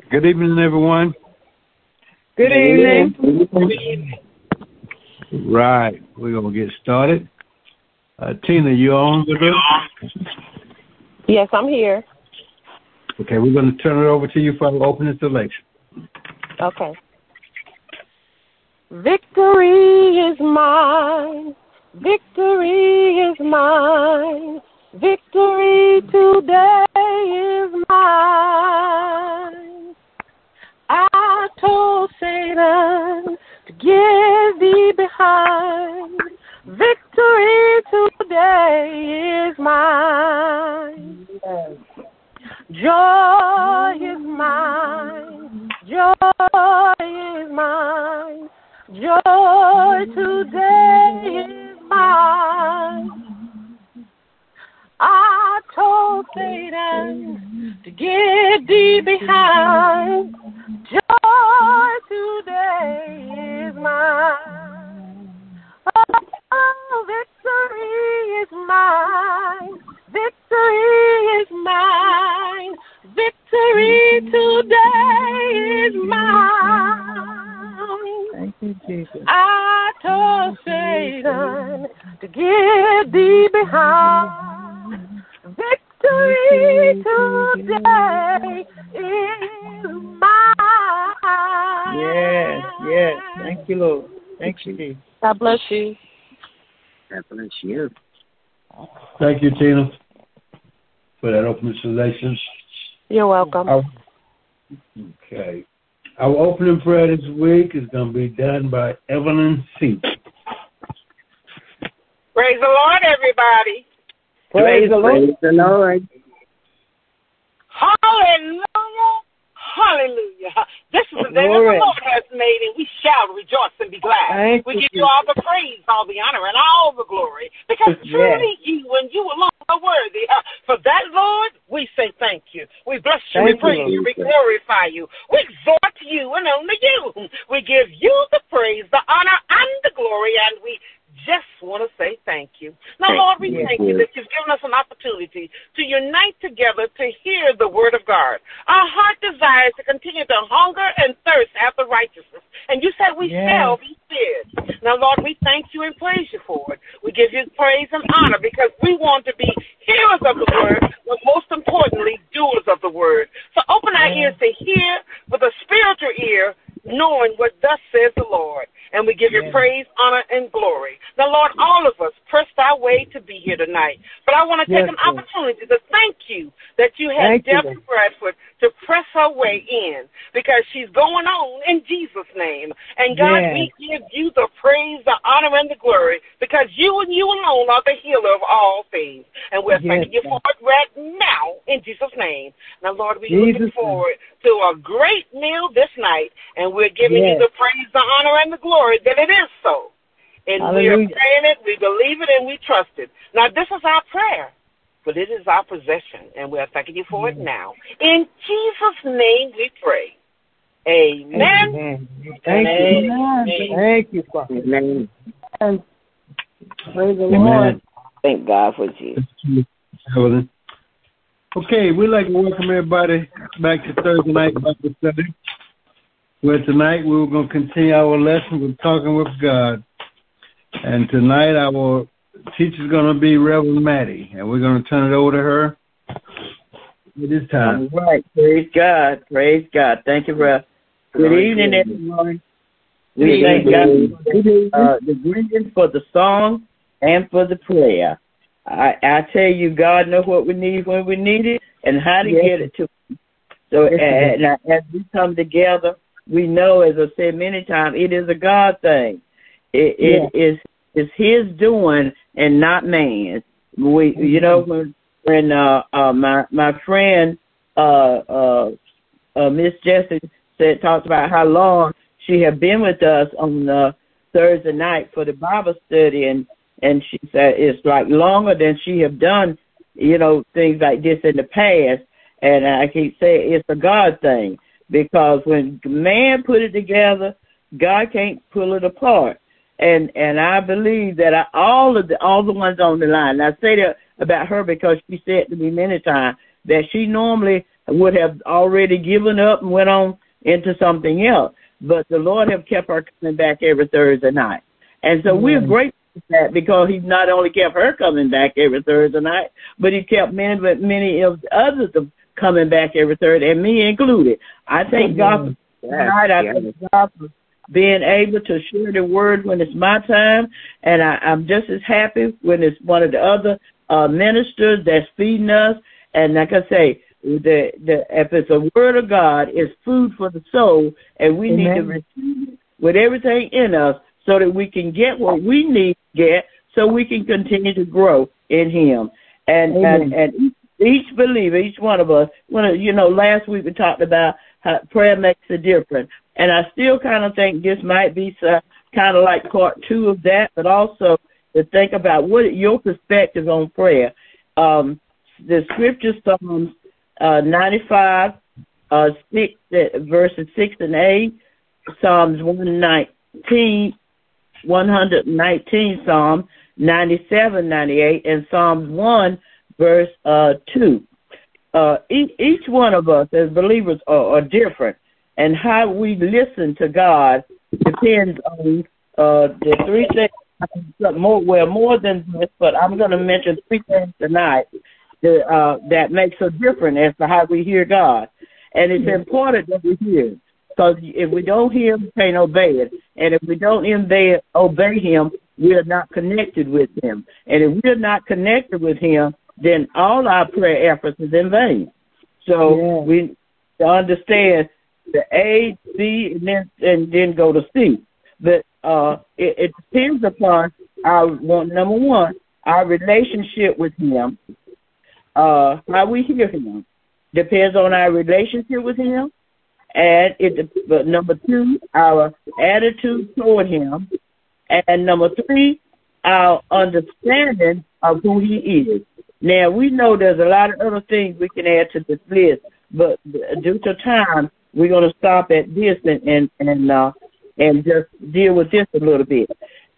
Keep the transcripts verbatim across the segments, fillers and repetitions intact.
Good evening, everyone. Good evening. Good evening. Right, we're going to get started. Uh, Tina, you on with us? Yes, I'm here. Okay, we're going to turn it over to you for the opening selection. Okay. Victory is mine. Victory is mine. Victory today is mine. I told Satan to get thee behind. Victory today is mine. Joy is mine. Joy is mine. Joy today is mine. I told Satan to get thee behind. Joy today is mine. Oh, victory is mine. Victory is mine. Victory today is mine. Thank you, Jesus. I told Satan to get thee behind. Victory today is mine. Yes, yes. Thank you, Lord. Thank you, Jesus. God bless you. God bless you. Thank you, Tina, for that opening selection. You're welcome. Our, okay. Our opening prayer this week is going to be done by Evelyn C. Praise the Lord, everybody. Praise, Praise the Lord. Praise the Lord. Hallelujah. Hallelujah. This is the day that the Lord has made, and we shall rejoice and be glad. Thank we you, give you all the praise, all the honor, and all the glory, because truly yes. you and you alone are worthy. Uh, for that, Lord, we say thank you. We bless you, Thank we praise you, you, we glorify you. We exhort you and only you. We give you the praise, the honor, and the glory, and we just want to say thank you. Now, Lord, we thank you that you've given us an opportunity to unite together to hear the word of God. Our heart desires to continue to hunger and thirst after righteousness. And you said we yes. shall be fed. Now, Lord, we thank you and praise you for it. We give you praise and honor because we want to be hearers of the word, but most importantly, doers of the word. So open our yes. ears to hear with a spiritual ear, knowing what thus says the Lord. And we give you yes. praise, honor, and glory. Now, Lord, all of us pressed our way to be here tonight. But I want to take yes, an opportunity to thank you that you had Deborah Bradford to press her way in because she's going on in Jesus' name. And, God, yes. we give you the praise, the honor, and the glory because you and you alone are the healer of all things. And we're yes. thanking you for it right now in Jesus' name. Now, Lord, we're Jesus looking forward to a great meal this night, and we're giving yes. you the praise, the honor, and the glory that it is so. And Hallelujah. we are praying it, we believe it, and we trust it. Now, this is our prayer, but it is our possession, and we are thanking you for it now. In Jesus' name we pray. Amen. Amen. Thank you. Amen. Thank you, Father. Amen. Praise the Amen. Lord. Thank God for Jesus. Okay, we'd like to welcome everybody back to Thursday night Bible study, where tonight we were going to continue our lesson with talking with God. And tonight our teacher is going to be Reverend Maddie, and we're going to turn it over to her at this time. All right. Praise God. Praise God. Thank you, brother. Good evening, everyone. We thank God for the, uh, the greetings for the song and for the prayer. I, I tell you, God knows what we need when we need it and how to yes. get it to us. So yes. and, and as we come together, we know, as I said many times, it is a God thing. It, it yes. is it's His doing and not man's. We, mm-hmm. you know, when when uh, uh, my my friend uh, uh, uh, Miss Jessie said talked about how long she had been with us on uh, Thursday night for the Bible study, and and she said it's like longer than she have done, you know, things like this in the past. And I keep saying it's a God thing, because when man put it together, God can't pull it apart. And and I believe that I, all of the all the ones on the line, and I say that about her because she said to me many times that she normally would have already given up and went on into something else. But the Lord have kept her coming back every Thursday night. And so mm-hmm. we're grateful for that, because He not only kept her coming back every Thursday night, but He kept many, but many of the others coming back every Thursday, and me included. I thank mm-hmm. God for tonight. I thank God for being able to share the word when it's my time, and I, I'm just as happy when it's one of the other uh, ministers that's feeding us. And like I say, the, the if it's a word of God, it's food for the soul, and we Amen. Need to receive it with everything in us so that we can get what we need to get, so we can continue to grow in Him. And and, and each, each believer, each one of us, when, you know, last week we talked about how prayer makes a difference. And I still kind of think this might be uh, kind of like part two of that, but also to think about what your perspective on prayer. Um, the scripture, Psalms uh, ninety-five, uh, six, uh, verses six and eight, Psalms one nineteen, one nineteen, Psalm ninety-seven, ninety-eight, and Psalms one, verse uh, two. Uh, each, each one of us as believers are, are different. And how we listen to God depends on uh, the three things. More, well, more than this, but I'm going to mention three things tonight that, uh, that makes a difference as to how we hear God. And it's important that we hear, because if we don't hear Him, we can't obey it. And if we don't obey, obey Him, we are not connected with Him. And if we are not connected with Him, then all our prayer efforts is in vain. So yeah. we understand the A, B, and then and then go to C. But uh, it, it depends upon our one, number one, our relationship with Him. Uh, how we hear Him depends on our relationship with Him, and it. But number two, our attitude toward Him, and number three, our understanding of who He is. Now we know there's a lot of other things we can add to this list, but due to time, we're going to stop at this and and and, uh, and just deal with this a little bit.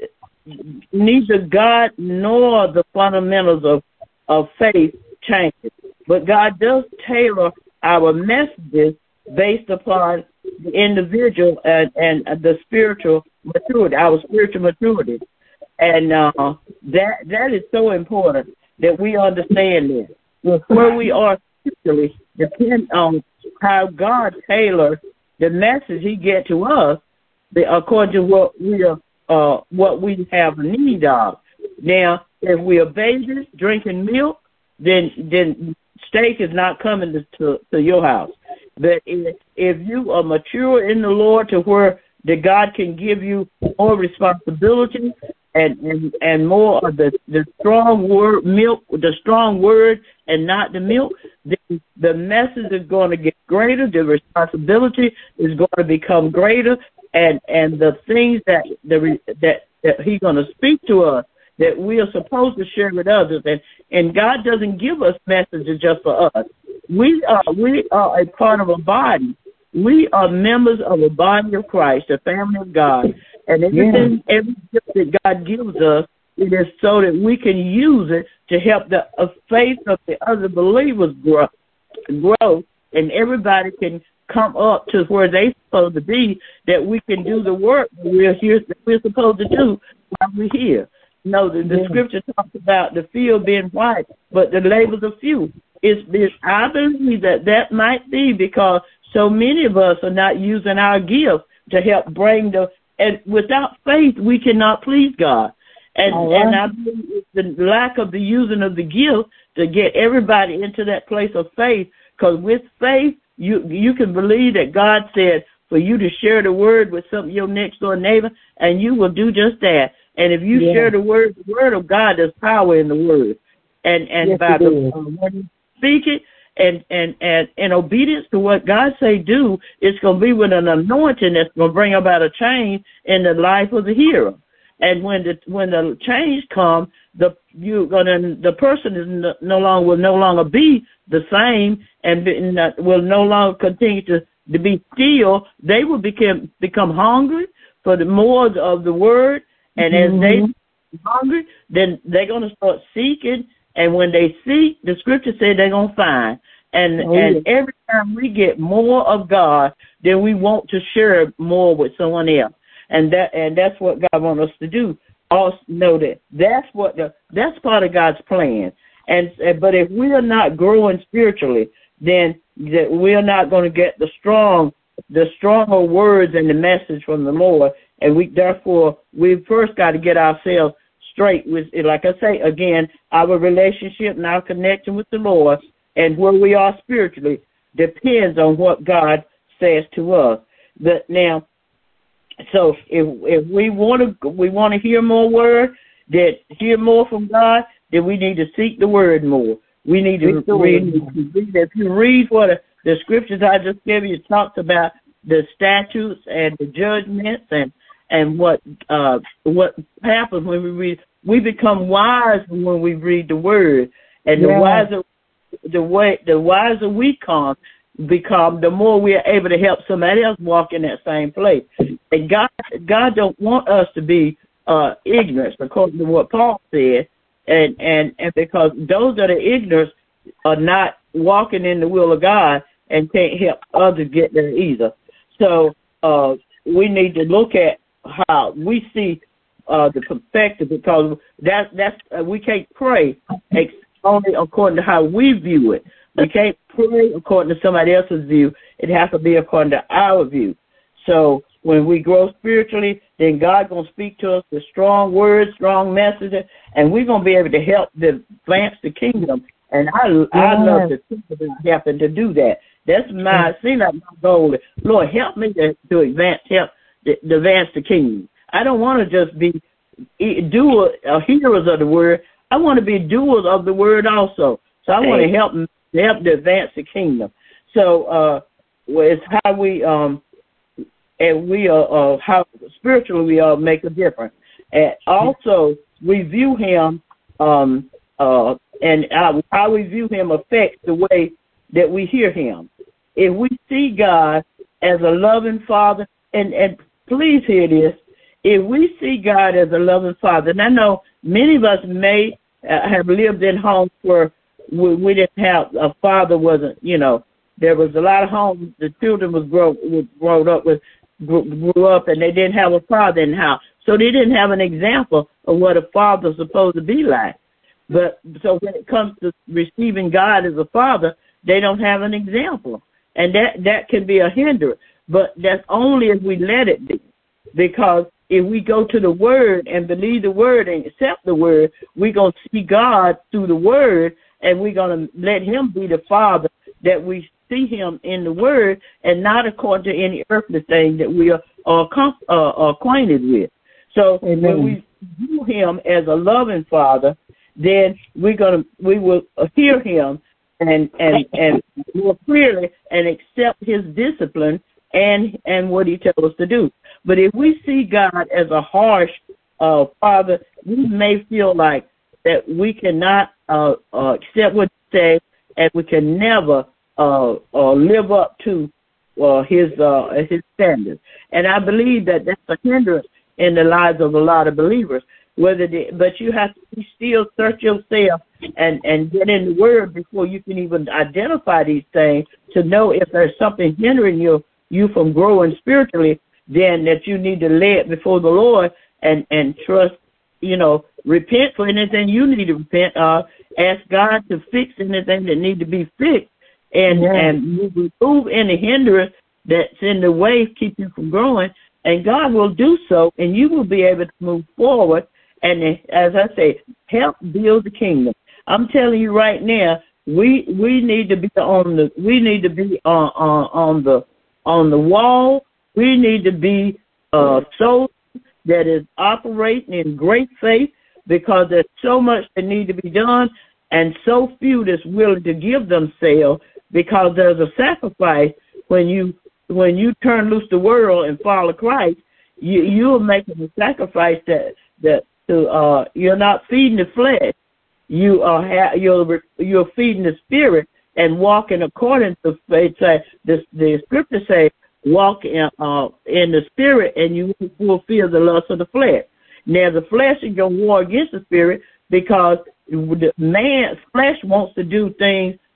Neither God nor the fundamentals of, of faith changes, but God does tailor our messages based upon the individual and, and the spiritual maturity, our spiritual maturity. And uh, that that is so important that we understand this. Well, where we are spiritually depends on how God tailors the message He get to us according to what we are, uh, what we have need of. Now, if we are babies drinking milk, then then steak is not coming to to, to your house. But if, if you are mature in the Lord to where that God can give you more responsibility and, and, and more of the, the strong word milk, the strong word and not the milk, then the message is going to get greater, the responsibility is going to become greater, and, and the things that the that, that He's going to speak to us that we are supposed to share with others. And, and God doesn't give us messages just for us. We are we are a part of a body. We are members of a body of Christ, the family of God. And everything, yeah. every gift that God gives us, it is so that we can use it to help the uh, faith of the other believers grow, grow, and everybody can come up to where they're supposed to be, that we can do the work that we're here, that we're supposed to do while we're here. You know, the, the yeah. scripture talks about the field being white, but the labors are few. It's, it's, I believe that that might be because so many of us are not using our gifts to help bring the, and without faith, we cannot please God. And right. and I believe it's the lack of the using of the gift to get everybody into that place of faith, because with faith, you you can believe that God said for you to share the word with some your next door neighbor, and you will do just that. And if you yeah. share the word, the word of God, there's power in the word. And and yes, by the uh, when you speak it, and, and, and in obedience to what God say do, it's going to be with an anointing that's going to bring about a change in the life of the hearer. And when the when the change comes, the you gonna the person is no, no longer will no longer be the same, and be, not, will no longer continue to, to be still. They will become become hungry for the more of the word, and mm-hmm. as they hungry, then they're gonna start seeking. And when they seek, the scripture said they're going to find. And Oh, and yeah. every time we get more of God, then we want to share more with someone else. And that and that's what God wants us to do. Also know that that's what the that's part of God's plan. And but if we are not growing spiritually, then that we're not going to get the strong, the stronger words and the message from the Lord. And we therefore we first got to get ourselves straight with, like I say again, our relationship and our connection with the Lord and where we are spiritually depends on what God says to us. But now, so if if we want to we want to hear more word, that hear more from God, then we need to seek the word more. We need to read. If you read what the, the scriptures I just gave you, it talks about the statutes and the judgments and and what uh, what happens when we read. We become wise when we read the word, and yeah. the wiser the way the wiser we come become, the more we are able to help somebody else walk in that same place. And God God don't want us to be uh, ignorant, according to what Paul said. And, and and because those that are ignorant are not walking in the will of God and can't help others get there either. So uh, we need to look at how we see uh, the perspective, because that that's uh, we can't pray only according to how we view it. We can't pray according to somebody else's view. It has to be according to our view. So when we grow spiritually, then God going to speak to us with strong words, strong messages, and we're going to be able to help to advance the kingdom. And I, yes. I love to think about helping to do that. That's my, it seems like my goal. Lord, help me to, to advance, help to, to advance the kingdom. I don't want to just be doers, uh, hearers of the word. I want to be doers of the word also. So I want to help help to advance the kingdom. So uh, it's how we um. And we are uh, how spiritually we uh, make a difference. And also, we view him, um, uh, and how, how we view him affects the way that we hear him. If we see God as a loving Father, and, and please hear this, if we see God as a loving Father, and I know many of us may uh, have lived in homes where we, we didn't have, a father wasn't, you know, there was a lot of homes the children was grow, was grown up with, grew up and they didn't have a father in the house. So they didn't have an example of what a father's supposed to be like. But so when it comes to receiving God as a father, they don't have an example. And that, that can be a hindrance. But that's only if we let it be. Because if we go to the word and believe the word and accept the word, we're going to see God through the word, and we're going to let him be the father that we see him in the word, and not according to any earthly thing that we are uh, comp- uh, acquainted with. So Amen. When we view him as a loving father, then we're gonna we will hear him and and and more clearly and accept his discipline and and what he tells us to do. But if we see God as a harsh uh, father, we may feel like that we cannot uh, uh, accept what he says, and we can never Uh, uh, live up to uh, his uh, his standards. And I believe that that's a hindrance in the lives of a lot of believers. Whether they, but you have to still search yourself and, and get in the word before you can even identify these things to know if there's something hindering you you from growing spiritually, then that you need to lay it before the Lord and, and trust, you know, repent for anything you need to repent. Uh, ask God to fix anything that need to be fixed. And yeah. and you remove any hindrance that's in the way, keep you from growing, and God will do so, and you will be able to move forward. And as I say, help build the kingdom. I'm telling you right now, we we need to be on the we need to be on on, on the on the wall. We need to be uh, so that is operating in great faith, because there's so much that need to be done, and so few that's willing to give themselves. Because there's a sacrifice when you when you turn loose the world and follow Christ, you you're making a sacrifice that that to uh you're not feeding the flesh, you are ha- you're you're feeding the spirit and walking according to faith. Say the the scripture say walk in uh in the spirit and you will fulfill the lust of the flesh. Now the flesh is gonna war against the spirit, because the man's flesh wants to do things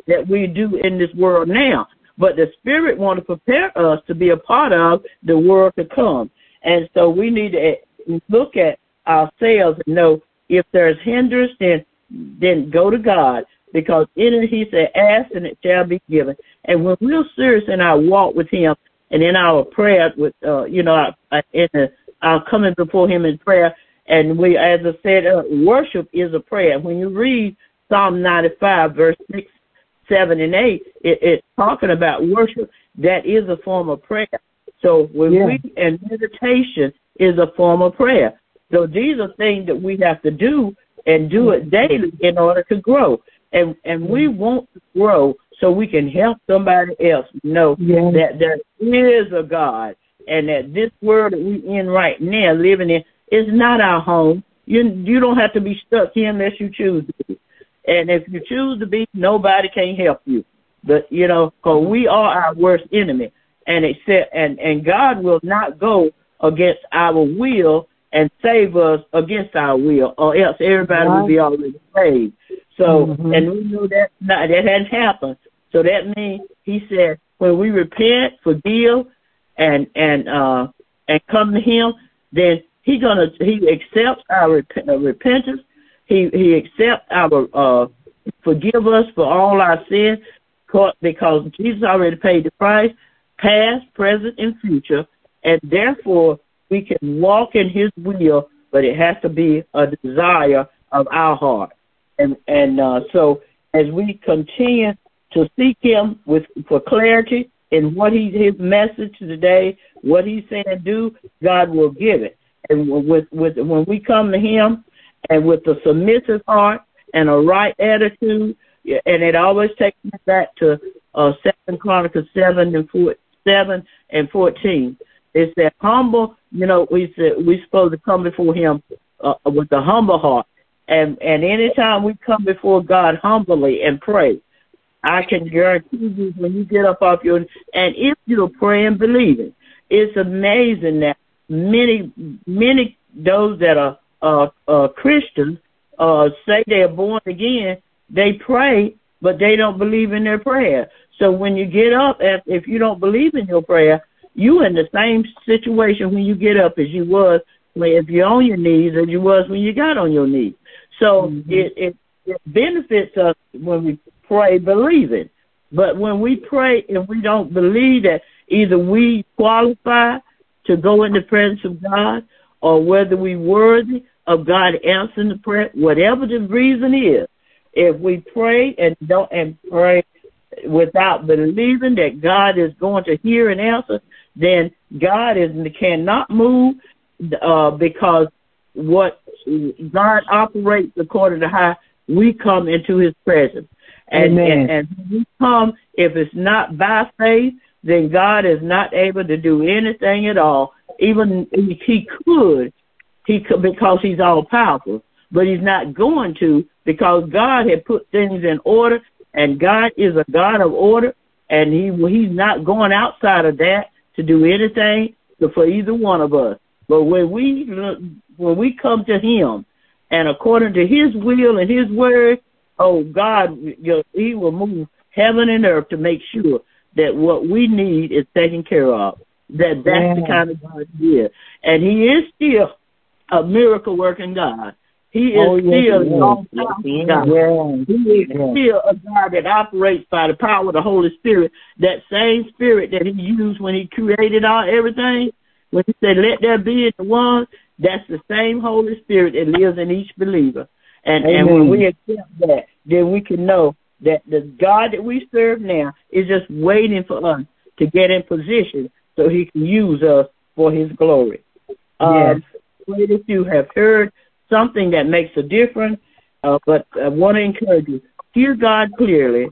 that we do in this world now. But the Spirit wants to prepare us to be a part of the world to come. And so we need to look at ourselves and know if there's hindrance, then then go to God. Because in it, he said, ask and it shall be given. And when we're serious in our walk with him and in our prayer, with uh, you know, our, in the, our coming before him in prayer, and we, as I said, uh, worship is a prayer. When you read Psalm ninety-five, verse six, seven, and eight, it, it's talking about worship. That is a form of prayer. So when yeah. we, and meditation is a form of prayer. So these are things that we have to do and do it daily in order to grow. And and we want to grow so we can help somebody else know yeah. that there is a God and that this world that we're in right now, living in, is not our home. You you don't have to be stuck here unless you choose to be. And if you choose to be, nobody can help you. But, you know, because we are our worst enemy. And, it said, and, and God will not go against our will and save us against our will, or else everybody right. will be already saved. So, mm-hmm. and we know that not, that hadn't happened. So that means he said, when we repent, forgive, and and uh, and come to him, then he gonna he accepts our rep- uh, repentance. He he accepts our uh, forgive us for all our sins, because Jesus already paid the price, past, present, and future, and therefore we can walk in his will, but it has to be a desire of our heart. And and uh, so as we continue to seek him with for clarity in what he his message today, what he's saying do, God will give it. And with with when we come to him and with a submissive heart and a right attitude, and it always takes me back to uh, Second Chronicles seven and four, seven and fourteen. It's that humble, you know, we said we're supposed to come before him uh, with a humble heart. And and anytime we come before God humbly and pray, I can guarantee you when you get up off your, and if you're praying, believing, it's amazing that many, many those that are uh, uh, Christians uh, say they're born again, they pray, but they don't believe in their prayer. So when you get up, if you don't believe in your prayer, you're in the same situation when you get up as you was if you're on your knees as you was when you got on your knees. So mm-hmm. it, it, it benefits us when we pray believing. But when we pray and we don't believe that either we qualify to go in the presence of God or whether we worthy of God answering the prayer, whatever the reason is, if we pray and don't and pray without believing that God is going to hear and answer, then God is cannot move uh, because what God operates according to how we come into his presence. And, and, and when we come, if it's not by faith, then God is not able to do anything at all. Even if he could, he could because he's all powerful, but he's not going to because God had put things in order, and God is a God of order, and he he's not going outside of that to do anything for either one of us. But when we when we come to him, and according to his will and his word, oh, God, he will move heaven and earth to make sure that what we need is taken care of. That that's yeah. the kind of God he is. And he is still a miracle-working God. He is oh, yes, still a long-time God. Yeah. He is yeah. still a God that operates by the power of the Holy Spirit. That same spirit that he used when he created all everything, when he said, let there be in the one, that's the same Holy Spirit that lives in each believer. And, and when we accept that, then we can know that the God that we serve now is just waiting for us to get in position so he can use us for his glory. Yes. Um, if you have heard something that makes a difference, uh, but I want to encourage you, hear God clearly,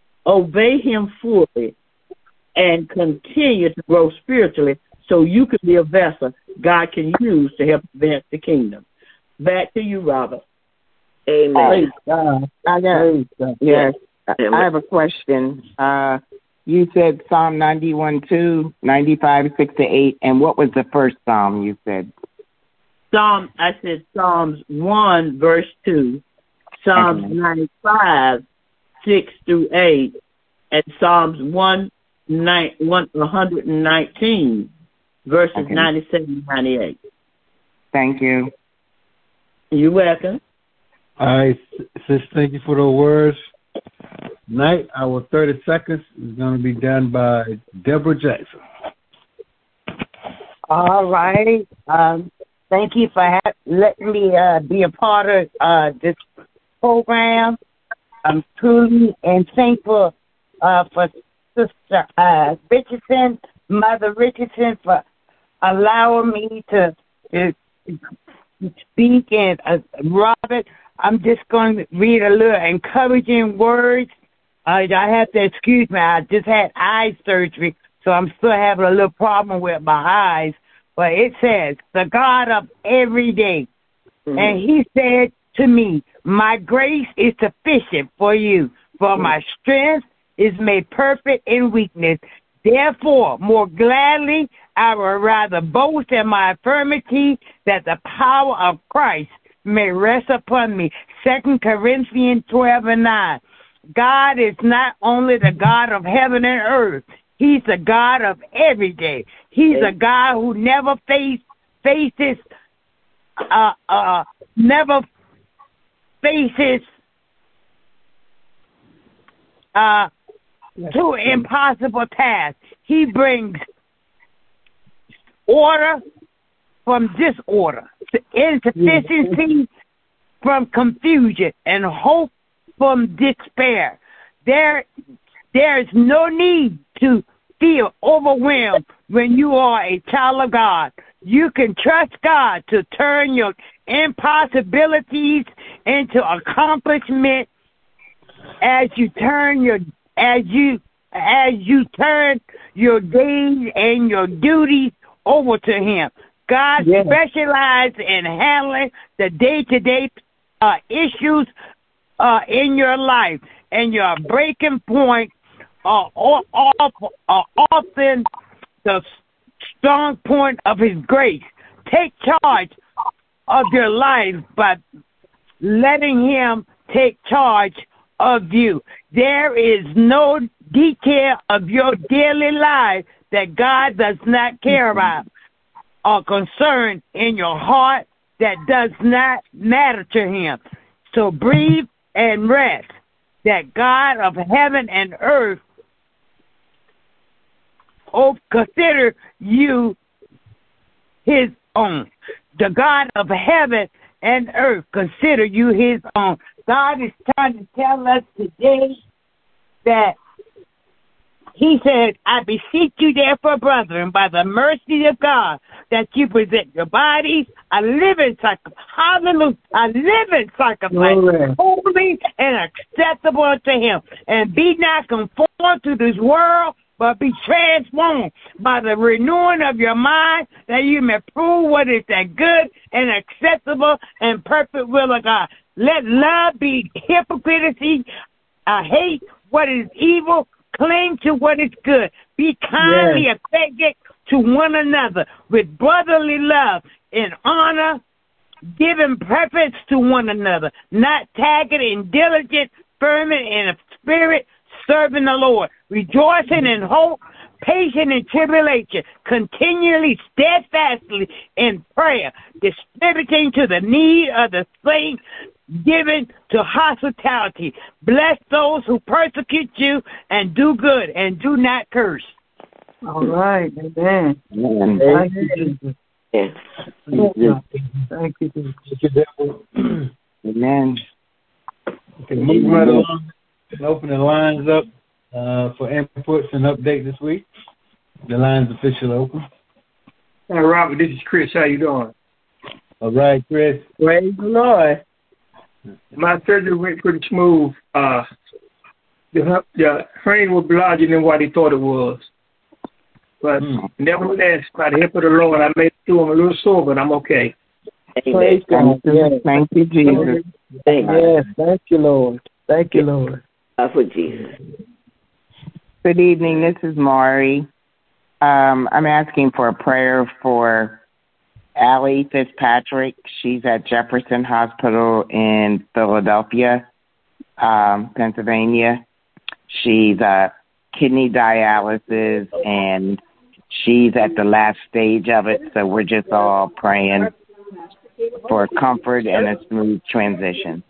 obey him fully, and continue to grow spiritually so you can be a vessel God can use to help advance the kingdom. Back to you, Robert. Amen. Uh, I got, yes, I have a question. Uh, you said Psalm ninety-one, two, ninety-five, six to eight, and what was the first Psalm you said? Psalm, I said Psalms one, verse two, Psalms ninety-five, six through eight, and Psalms one, nine, one, one nineteen, verses okay. ninety-seven and ninety-eight. Thank you. You're welcome. All right, sis, thank you for the words. Tonight, our thirty seconds is going to be done by Deborah Jackson. All right. Um, thank you for ha- letting me uh, be a part of uh, this program. I'm truly and thankful uh, for Sister uh, Richardson, Mother Richardson, for allowing me to, to speak. And uh, Robert, I'm just going to read a little encouraging words. Uh, I have to excuse me. I just had eye surgery, so I'm still having a little problem with my eyes. But it says, the God of every day. Mm-hmm. And he said to me, my grace is sufficient for you, for mm-hmm. my strength is made perfect in weakness. Therefore, more gladly, I will rather boast in my infirmity, that the power of Christ may rest upon me. Second Corinthians twelve and nine. God is not only the God of heaven and earth. He's the God of every day. He's a God who never face, faces, uh, uh, never faces uh, to impossible tasks. He brings order from disorder, insufficiency from confusion, and hope from despair. There, there is no need to feel overwhelmed when you are a child of God. You can trust God to turn your impossibilities into accomplishment as you turn your as you as you turn your days and your duties over to Him. God yes. specializes in handling the day-to-day uh, issues uh, in your life, and your breaking point are, are, are often the strong point of His grace. Take charge of your life by letting Him take charge of you. There is no detail of your daily life that God does not care about or concern in your heart that does not matter to Him. So breathe and rest that God of heaven and earth oh, consider you His own. The God of heaven and earth consider you His own. God is trying to tell us today that He said, I beseech you therefore, brethren, by the mercy of God, that you present your bodies a living sacrifice, hallelujah, a living sacrifice, Amen. Holy and acceptable unto Him. And be not conformed to this world, but be transformed by the renewing of your mind, that you may prove what is that good and acceptable and perfect will of God. Let love be hypocrisy. I hate what is evil. Cling to what is good. Be kindly yes. affected to one another with brotherly love and honor, giving preference to one another, not tagging and diligent, firm in a spirit, serving the Lord, rejoicing in hope, patient in tribulation, continually steadfastly in prayer, distributing to the need of the saints, given to hospitality. Bless those who persecute you, and do good, and do not curse. All right. Amen. Amen. Thank you, Jesus. Yes. Thank you, Jesus. Amen. Okay, moving right along and open the lines up uh, for inputs and update this week. The lines officially open. Hey, Robert, this is Chris. How you doing? All right, Chris. Praise the Lord. My surgery went pretty smooth. Uh, the, the hernia was larger than what he thought it was. But mm. nevertheless, by the help of the Lord, I made it through. I'm a little sore, but I'm okay. Praise God. Yes. Thank you, Jesus. Yes, thank you, Lord. Thank you, Lord. For Jesus. Good evening. This is Maury. Um, I'm asking for a prayer for Allie Fitzpatrick. She's at Jefferson Hospital in Philadelphia. um, Pennsylvania. She's uh, kidney dialysis, and she's at the last stage of it, so we're just all praying for comfort and a smooth transition.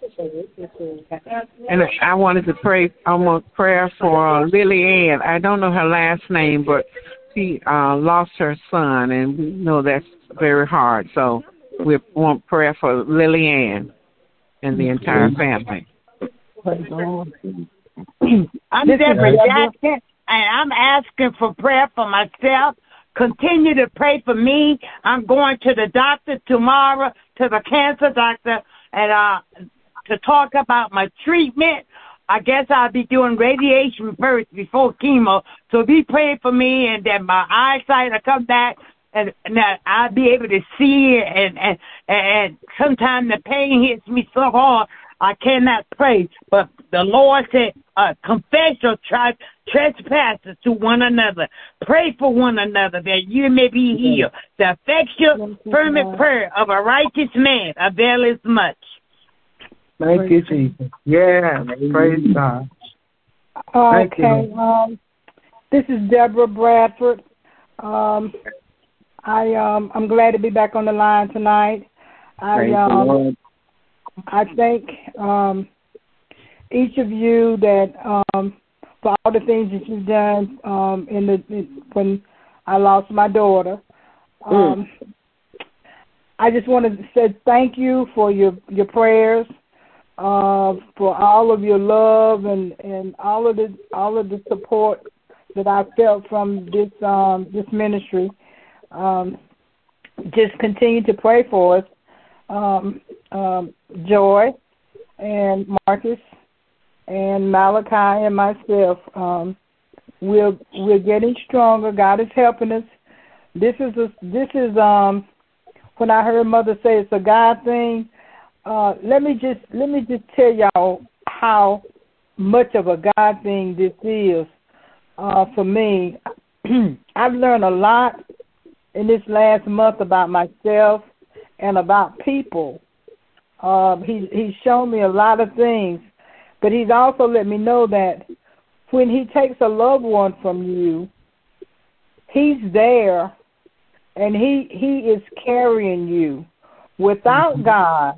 And I wanted to pray, I want prayer for uh, Lily Ann. I don't know her last name, but she uh, lost her son, and we know that's very hard. So we want prayer for Lily Ann and the entire family. I'm Deborah Jackson, and I'm asking for prayer for myself. Continue to pray for me. I'm going to the doctor tomorrow, to the cancer doctor, and uh, to talk about my treatment. I guess I'll be doing radiation first before chemo. So be praying for me, and that my eyesight will come back, and, and that I'll be able to see it. And and and sometimes the pain hits me so hard I cannot pray. But the Lord said, uh, confess your tra- trespasses to one another. Pray for one another that you may be healed. The effectual, fervent prayer of a righteous man availeth much. Thank you, Jesus. Yeah, praise God. Okay, Thank you. um, this is Deborah Bradford. Um, I um, I'm glad to be back on the line tonight. I Praise the um, Lord. I thank um, each of you that um, for all the things that you've done um, in the in, when I lost my daughter. Um, mm. I just wanted to say thank you for your your prayers, uh, for all of your love and, and all of the all of the support that I felt from this um, this ministry. Um, just continue to pray for us. Um, um, Joy and Marcus and Malachi and myself, um, we're we're getting stronger. God is helping us. This is a, this is um when I heard Mother say it's a God thing. Uh, let me just let me just tell y'all how much of a God thing this is uh, for me. I've learned a lot in this last month about myself and about people. Uh, he, he's shown me a lot of things, but he's also let me know that when he takes a loved one from you, he's there, and he he is carrying you. Without God,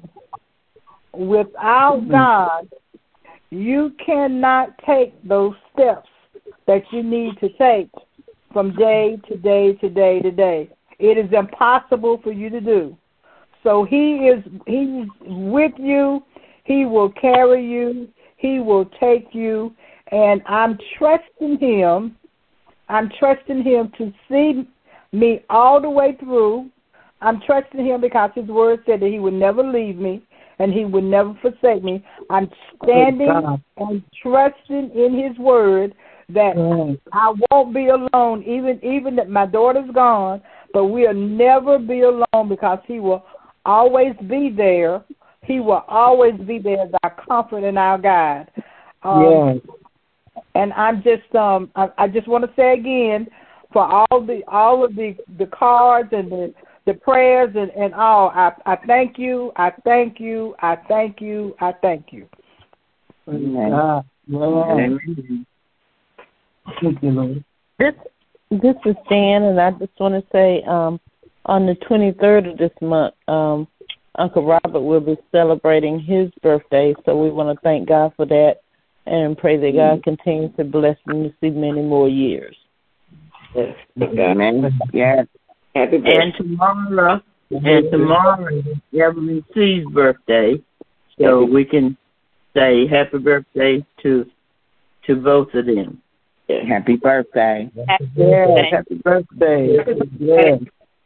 without God, you cannot take those steps that you need to take from day to day to day to day. It is impossible for you to do. So he is he's with you. He will carry you. He will take you. And I'm trusting him. I'm trusting him to see me all the way through. I'm trusting him because his word said that he would never leave me and he would never forsake me. I'm standing and trusting in his word that mm. I won't be alone, even even that my daughter's gone, but we'll never be alone because he will always be there. He will always be there as our comfort and our guide. Um, yes. And I'm just um I, I just want to say again, for all the all of the, the cards and the, the prayers and, and all, I, I thank you, I thank you, I thank you, I thank you. Amen. Uh, Amen. Thank you, Lord. This this is Stan, and I just want to say um, on the twenty-third of this month, um, Uncle Robert will be celebrating his birthday, so we want to thank God for that and pray that God continues to bless him to see many more years. Yes. Amen. Yes. Happy birthday. And tomorrow, and tomorrow is Evelyn C's birthday, so we can say happy birthday to to both of them. Yes. Happy birthday. Happy birthday. Yes, happy birthday. Yes.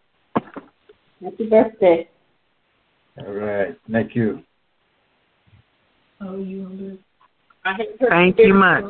Happy birthday. All right. Thank you. Oh, you Thank you much.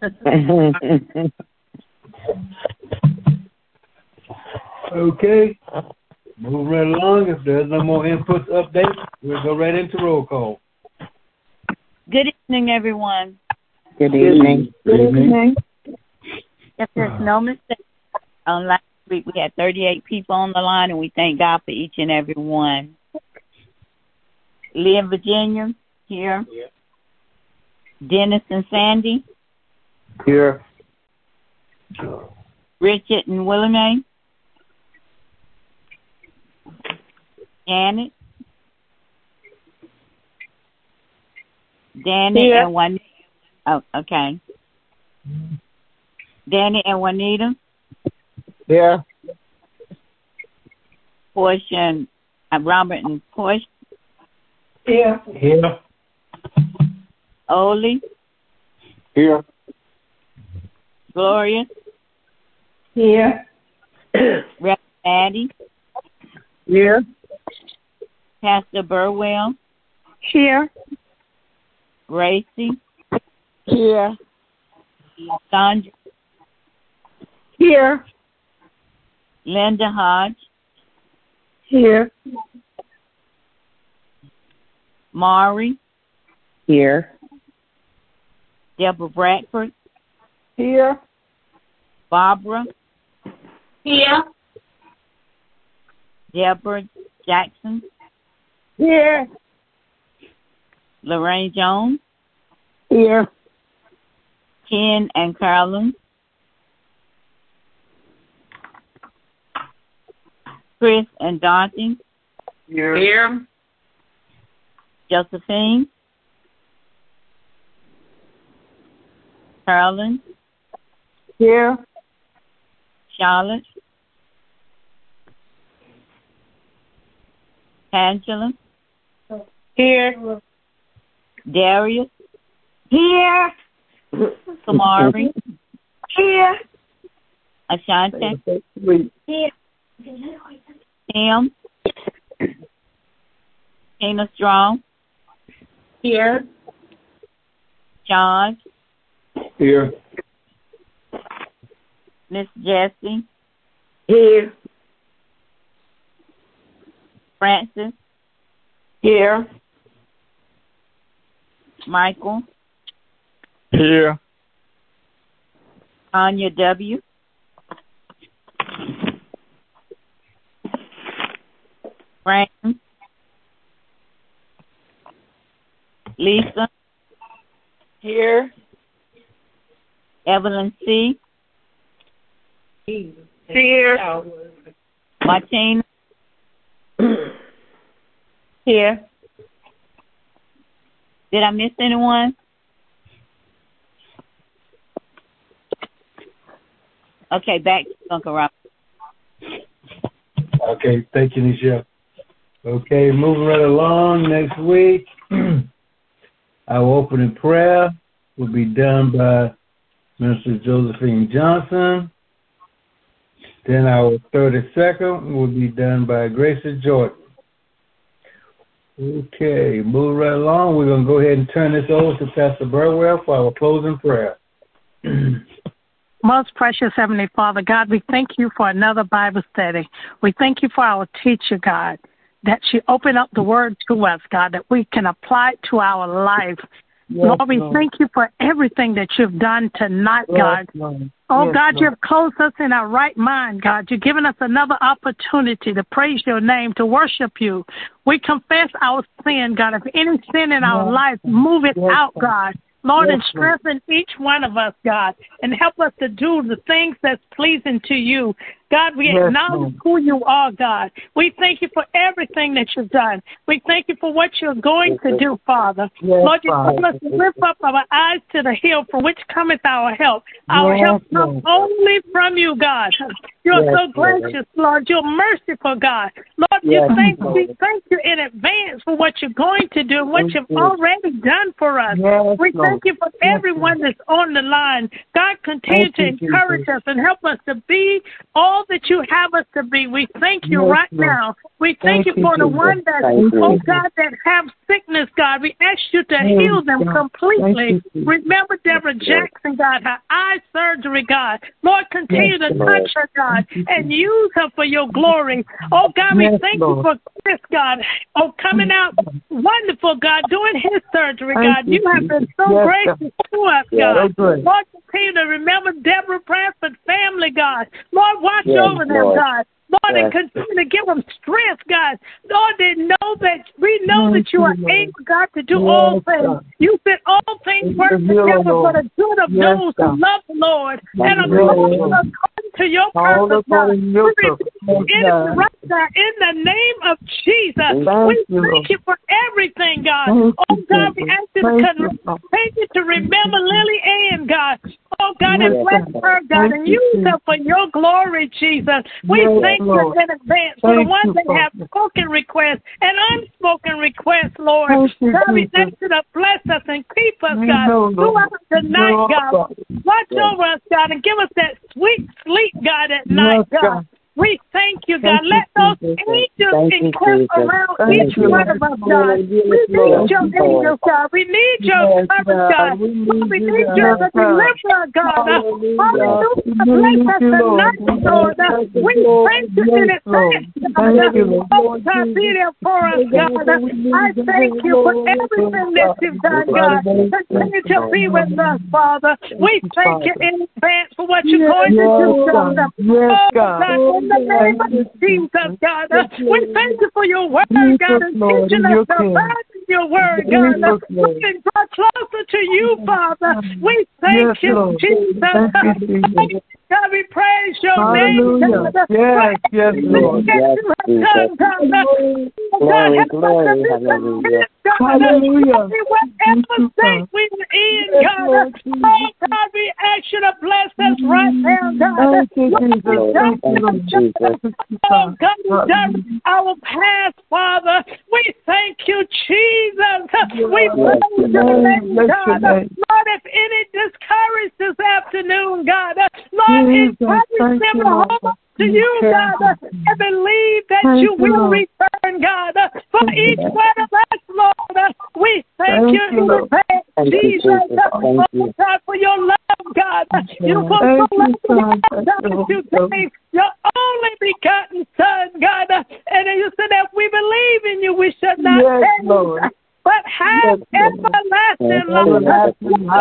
Okay. Move right along. If there's no more inputs, updates, we'll go right into roll call. Good evening, everyone. Good evening. Good evening. If there's no mistake, on last week we had thirty-eight people on the line, and we thank God for each and every one. Lee in Virginia, here. Yeah. Dennis and Sandy. Here. Richard and Willie. Janet. Danny Here. and Juanita. Oh, okay. Danny and Juanita. Here. Portia and uh, Robert and Portia. Here. Here. Oli. Here. Gloria. Here. Reverend Maddie. Here. Pastor Burwell. Here. Gracie. Here. Sandra. Here. Linda Hodge. Here. Maury. Here. Deborah Bradford. Here. Barbara. Here. Deborah Jackson. Here. Lorraine Jones. Here. Ken and Carolyn. Chris and Dorothy. Here. Here. Josephine. Carolyn. Here. Charlotte. Angela. Here. Darius. Here. Kamari. Here. Ashante. Here. Tim. Tina Strong. Here. John. Here. Miss Jessie. Here. Francis. Here. Michael. Here. Anya W. Frank. Lisa. Here. Evelyn C. Here. Martina. Here. Did I miss anyone? Okay, back to Uncle Robert. Okay, thank you, Nisha. Okay, moving right along. Next week, our opening prayer will be done by Minister Josephine Johnson. Then our thirty-second will be done by Gracie Jordan. Okay, moving right along. We're going to go ahead and turn this over to Pastor Burwell for our closing prayer. Most precious Heavenly Father, God, we thank you for another Bible study. We thank you for our teacher, God, that she opened up the word to us, God, that we can apply it to our life. Yes, Lord, we Lord. thank you for everything that you've done tonight, yes, God. Lord. Oh, yes, God, Lord. You've closed us in our right mind, God. You've given us another opportunity to praise your name, to worship you. We confess our sin, God. If any sin in our yes, life, move it yes, out, God. Lord, yes, and strengthen Lord. each one of us, God, and help us to do the things that's pleasing to you. God, we yes, acknowledge Lord. who you are, God. We thank you for everything that you've done. We thank you for what you're going yes, to do, Father. Yes, Lord, you told us to lift up our eyes to the hill from which cometh our help. Our yes, help comes only from you, God. You're yes, so gracious, Lord. You're merciful, God. Lord, yes, you thank, we thank you in advance for what you're going to do, what yes, you've already done for us. Yes, we thank you for everyone that's on the line. God, continue to encourage us and help us to be all that you have us to be. We thank you yes, right Lord. now. We thank, thank you for you, the one that, oh God, that have sickness, God. We ask you to yes, heal them God. completely. Remember Deborah Jackson, God, her eye surgery, God. Lord, continue yes, to Lord. touch her, God, and use her for your glory. Oh God, we yes, thank Lord. you for Chris, God. Oh, coming out wonderful, God, doing his surgery, thank God. You, you have been so yes, gracious God. to us, God. Yes, Lord, continue to remember Deborah Bradford family, God. Lord, watch yes, over them, Lord. God. Lord, yes. and continue to give them strength, God. Lord, they know that we know yes, that you are able, God, to do yes, all things. God. You said all things things work together for the good of Yes, those God. who love the Lord and are Yes. called according to your All purpose, God. according to We your rebuke purpose. the enemy God. right now in the name of Jesus. Thank We you, thank Lord. you for everything, God. Thank Oh, you, God, we Jesus. ask you to Thank con- you, Lord. continue to remember Lily Ann, God. Oh, God, Yes, and bless God. her, God, Thank and you, use her for your glory, Jesus. We Yes, thank you Lord. in advance for the Thank ones you, that have Father. spoken requests and unspoken requests, Lord. Thank you, God, we Jesus. ask you to bless us and keep us, We God, know, Lord. throughout the We night, know, God. Father. Watch Yes. over us, God, and give us that sweet sleep, God, at Yes, night, God. God. We thank you, Thank God. you, Let those Jesus. angels Thank you, encamp Jesus. around Thank each you, one Lord. of us, God. We need Lord. your Yes, Lord. angels, God. We need your Yes, coverage, God. God. We Lord, we need you, need God. you Yes, to God. deliver, God. Hallelujah. Hallelujah. We Bless need us you, Lord. tonight, We Lord. thank you, We Lord. thank you in Yes, advance, Lord. God. Thank you, Lord. Oh, God, be there for us, God. I thank you for everything that you've done, God. Continue to be with us, Father. We thank you in advance for what you're going to do, God. Yes, Oh, God. God, in the name of Jesus, God. We thank you for your word, God, and Lord, teaching in us your to kingdom. abide in your word, Jesus, God. Lord. We can draw closer to you, Father. We thank Yes, you, Lord. Jesus. Thank you, Jesus. God, we praise your Hallelujah. name, God. Yes, yes, Lord. Yes, you have done, God. Oh, God, Glory, help us to glory, be hallelujah. content, God. Hallelujah. Whatever state we're in, God. Oh, God, we ask you to bless us right now, God. Thank you, Jesus. Thank you, Lord. Jesus. Oh, God, direct our path, Father. We thank you, Jesus. We praise your name, God. Lord, if any discouraged this afternoon, God, Lord, encourage them to hold on to you, God, and believe that you will return, God. For each one of us, Lord, we thank you in advance, Jesus. Oh, God, for your love, God. You put so much love, God, you gave your only begotten Son, God. And you said that we believe in you, we should not perish, but have yes, everlasting life.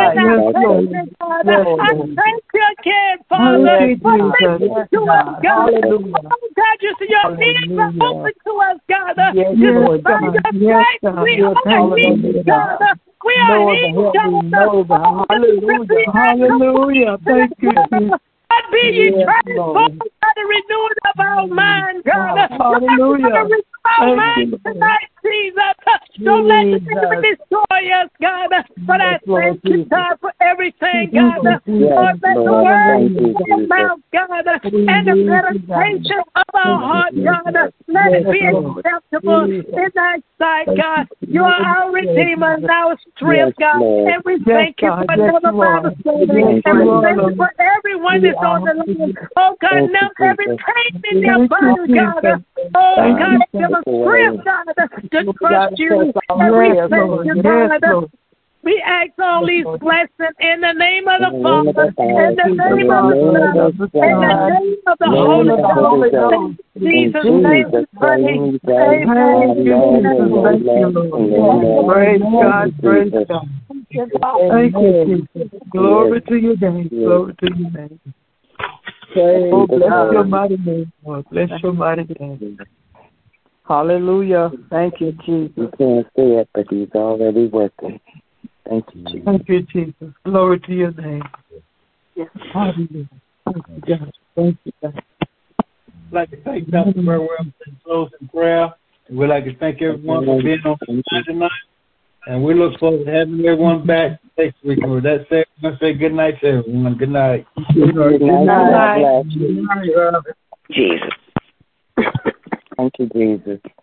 Yes, God. I thank you again, Father, for listening to us, God. Oh, God, you see your ears are open to us, God. You by your stripes, we are healed, God. We are healed, God. Hallelujah. Hallelujah. Thank you, Jesus. God, be ye transformed by the renewing of our mind, God. Hallelujah. Our mind tonight, Jesus. Don't let the enemy destroy us, God. But I thank you, God, for everything, God. Lord, let the words of your mouth, God, and the meditation of our heart, God, let it be acceptable in thy sight, God. You are our Redeemer and our strength, God. And we thank you for another Bible study. And we thank you for everyone that's on the line. Oh, God, now every pain in their body, God. Oh, God, give us strength, God, to trust you. And we thank you, God. We ask all these blessings in the name of the Father, in the name of the Son, in the name of the Holy Ghost. In Jesus' name we pray. Amen. Praise God, praise God. Thank you, Jesus. Glory to your name, glory to your name. Oh, bless your mighty name, Lord. Bless your mighty name. Hallelujah. Thank you, Jesus. You can't say it, but he's already working. Thank you, Jesus. Thank you, Jesus. Glory to your name. Yes. Hallelujah. Thank you, God. Thank you, God. I'd like to thank Doctor Burwell for closing prayer. And we'd like to thank everyone for being on the line tonight. And we look forward to having everyone back next week. And with that said, we're going to say good night to everyone. Good night. Good night. Good night. Good night. Jesus. Thank you, Jesus.